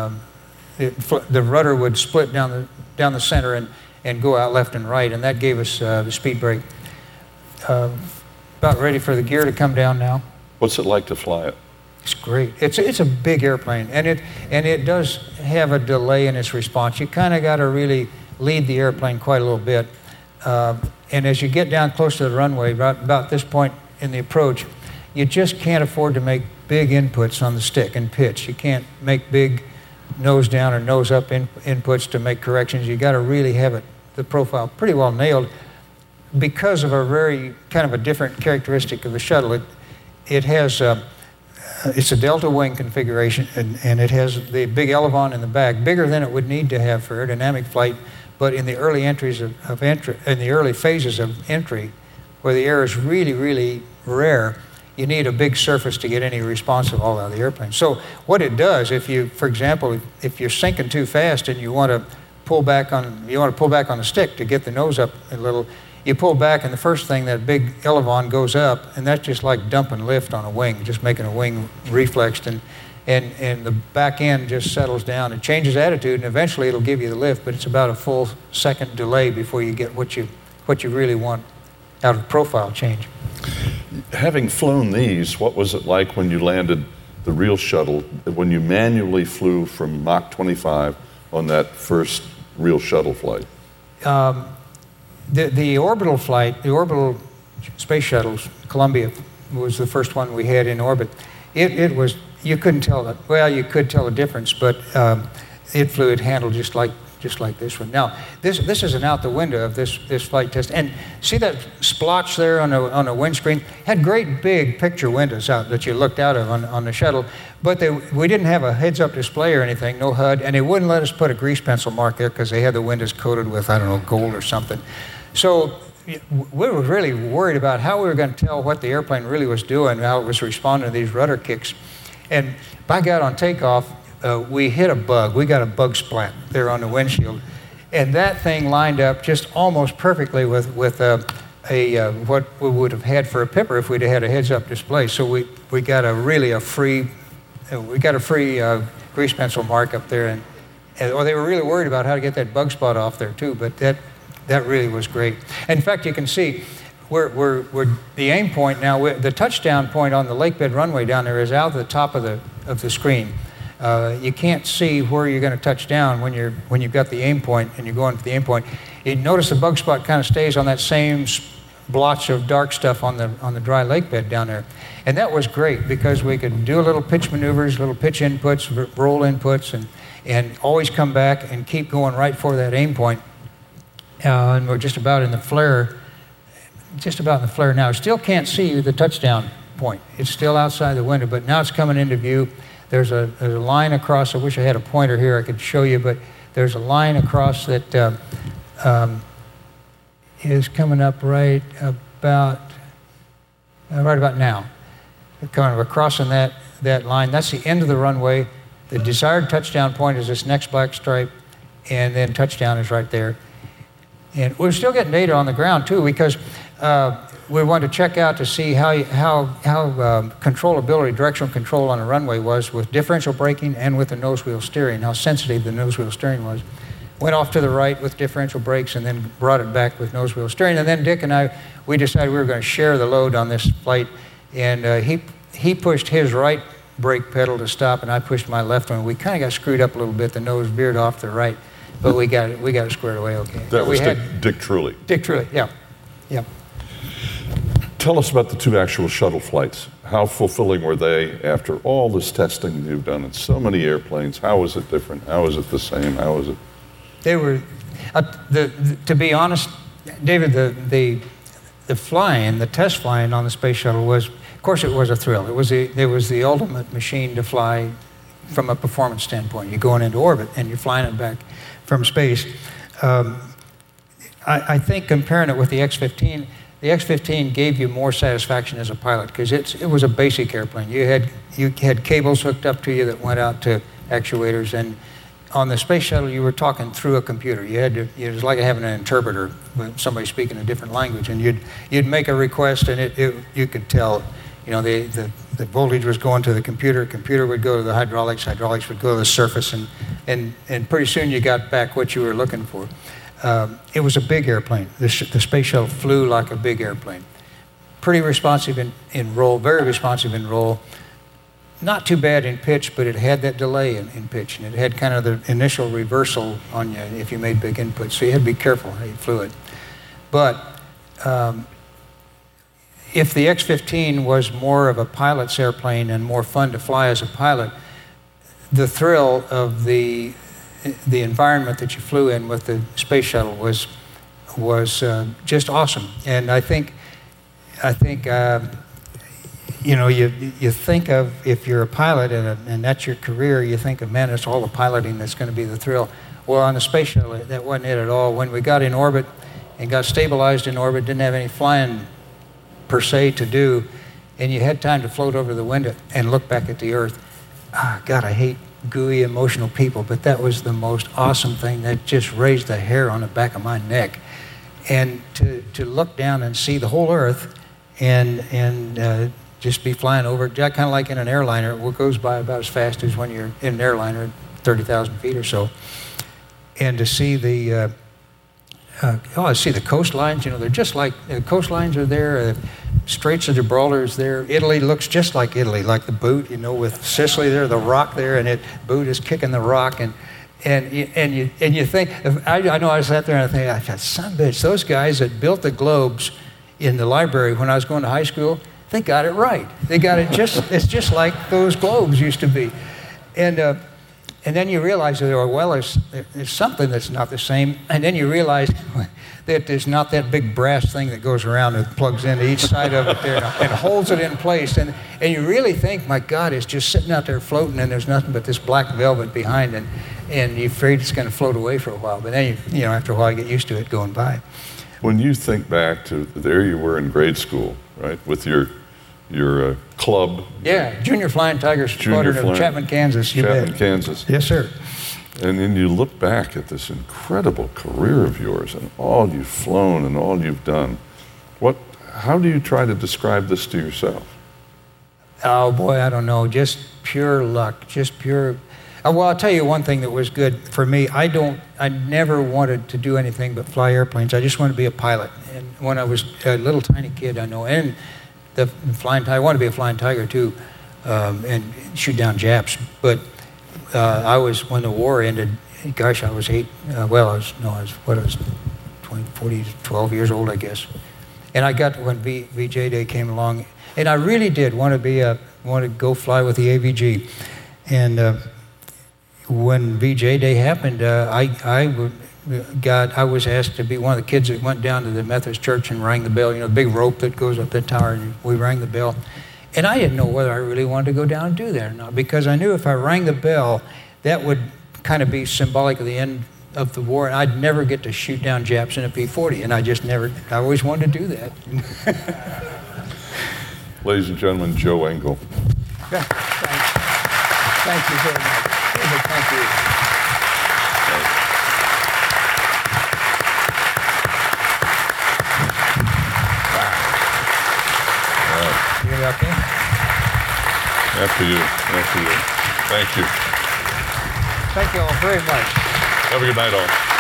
The rudder would split down the center and go out left and right, and that gave us the speed brake. About ready for the gear to come down now. What's it like to fly it? It's great. It's a big airplane, and it does have a delay in its response. You kind of got to really lead the airplane quite a little bit. And as you get down close to the runway, about this point in the approach, you just can't afford to make big inputs on the stick and pitch. You can't make big nose down or nose up inputs to make corrections. You got to really have the profile pretty well nailed because of a very kind of a different characteristic of the shuttle. It has it's a delta wing configuration, and it has the big elevon in the back, bigger than it would need to have for aerodynamic flight. But in the early in the early phases of entry, where the air is really, really rare, you need a big surface to get any response at all out of the airplane. So what it does, for example, if you're sinking too fast and you want to pull back on the stick to get the nose up a little, you pull back, and the first thing, that big elevon goes up, and that's just like dumping lift on a wing, just making a wing reflexed, and the back end just settles down and changes attitude, and eventually it'll give you the lift, but it's about a full second delay before you get what you really want out of profile change. Having flown these, what was it like when you landed the real shuttle, when you manually flew from Mach 25 on that first real shuttle flight? The orbital flight, the orbital space shuttles, Columbia was the first one we had in orbit. It was, you couldn't tell it. Well, you could tell the difference, but it handled just like this one. Now, this is an out the window of this flight test, and see that splotch there on a windscreen? Had great big picture windows out that you looked out of on the shuttle, but we didn't have a heads-up display or anything, no HUD, and they wouldn't let us put a grease pencil mark there because they had the windows coated with, I don't know, gold or something. So we were really worried about how we were going to tell what the airplane really was doing, how it was responding to these rudder kicks. And by God, on takeoff, we hit a bug. We got a bug splat there on the windshield. And that thing lined up just almost perfectly with what we would have had for a Pipper if we'd had a heads-up display. So we got a free grease pencil mark up there. And they were really worried about how to get that bug spot off there too, but that really was great. In fact, you can see we're the aim point now, the touchdown point on the lake bed runway down there is out the top of the screen. You can't see where you're going to touch down when you've got the aim point and you're going for the aim point. You notice the bug spot kind of stays on that same blotch of dark stuff on the dry lake bed down there. And that was great because we could do a little pitch maneuvers, little pitch inputs, roll inputs, and always come back and keep going right for that aim point. And we're just about in the flare now. Still can't see the touchdown point. It's still outside the window, but now it's coming into view. There's a line across. I wish I had a pointer here I could show you, but there's a line across that is coming up right about now. kind of crossing that line. That's the end of the runway. The desired touchdown point is this next black stripe, and then touchdown is right there. And we're still getting data on the ground too, because we wanted to check out to see how controllability, directional control on a runway was with differential braking and with the nose wheel steering, how sensitive the nose wheel steering was. Went off to the right with differential brakes and then brought it back with nose wheel steering. And then Dick and I, we decided we were going to share the load on this flight. And he pushed his right brake pedal to stop, and I pushed my left one. We kind of got screwed up a little bit. The nose veered off to the right, but we got it squared away okay. That was Dick Truly. Dick Truly, yeah. Tell us about the 2 actual shuttle flights. How fulfilling were they after all this testing you've done in so many airplanes? How was it different? How was it the same? How was it? They were, to be honest, David, the flying, the test flying on the space shuttle was, of course, it was a thrill. It was the ultimate machine to fly from a performance standpoint. You're going into orbit and you're flying it back from space. I think comparing it with the X-15, the X-15 gave you more satisfaction as a pilot because it was a basic airplane. You had cables hooked up to you that went out to actuators, and on the space shuttle you were talking through a computer. It was like having an interpreter with somebody speaking a different language, and you'd make a request, and you could tell, the voltage was going to the computer would go to the hydraulics would go to the surface, and pretty soon you got back what you were looking for. It was a big airplane. The space shuttle flew like a big airplane. Pretty responsive in roll, very responsive in roll. Not too bad in pitch, but it had that delay in pitch, and it had kind of the initial reversal on you if you made big inputs. So you had to be careful how you flew it. But if the X-15 was more of a pilot's airplane and more fun to fly as a pilot, the thrill of the environment that you flew in with the space shuttle was just awesome. And I think you think of, if you're a pilot and that's your career, you think of, man, it's all the piloting that's going to be the thrill. Well, on the space shuttle, that wasn't it at all. When we got in orbit and got stabilized in orbit, didn't have any flying per se to do, and you had time to float over the window and look back at the Earth. God, I hate gooey, emotional people, but that was the most awesome thing. That just raised the hair on the back of my neck. And to look down and see the whole Earth and just be flying over it, kind of like in an airliner. It goes by about as fast as when you're in an airliner, 30,000 feet or so. And to see the coastlines, they're just like, the coastlines are there, Straits of Gibraltar is there. Italy looks just like Italy, like the boot, with Sicily there, the rock there, and boot is kicking the rock, and you think, I know I sat there and I thought, son of a bitch, those guys that built the globes in the library when I was going to high school, they got it right. They got it it's just like those globes used to be. And then you realize that, there's something that's not the same. And then you realize that there's not that big brass thing that goes around and plugs into each side of it there and holds it in place. And you really think, my God, it's just sitting out there floating, and there's nothing but this black velvet behind, and you're afraid it's going to float away for a while. But then, after a while, you get used to it going by. When you think back to there you were in grade school, right, with your club. Yeah, Junior Flying Tigers Squadron of Chapman, Kansas. Kansas. Yes, sir. And then you look back at this incredible career of yours and all you've flown and all you've done. How do you try to describe this to yourself? Oh boy, I don't know. Just pure luck. Just pure. Well, I'll tell you one thing that was good for me. I never wanted to do anything but fly airplanes. I just wanted to be a pilot. And when I was a little tiny kid, I know, and the flying tiger. I wanted to be a flying tiger too, and shoot down Japs. But when the war ended, gosh, I was 8. I was 12 years old, I guess. And I got when VJ Day came along, and I really did want to go fly with the AVG. And when VJ Day happened, I was asked to be one of the kids that went down to the Methodist church and rang the bell, the big rope that goes up the tower, and we rang the bell. And I didn't know whether I really wanted to go down and do that or not, because I knew if I rang the bell, that would kind of be symbolic of the end of the war, and I'd never get to shoot down Japs in a P-40, and I always wanted to do that. Ladies and gentlemen, Joe Engle. Yeah, thank you very much. Thank you. You okay? After you. Thank you. Thank you all very much. Have a good night, all.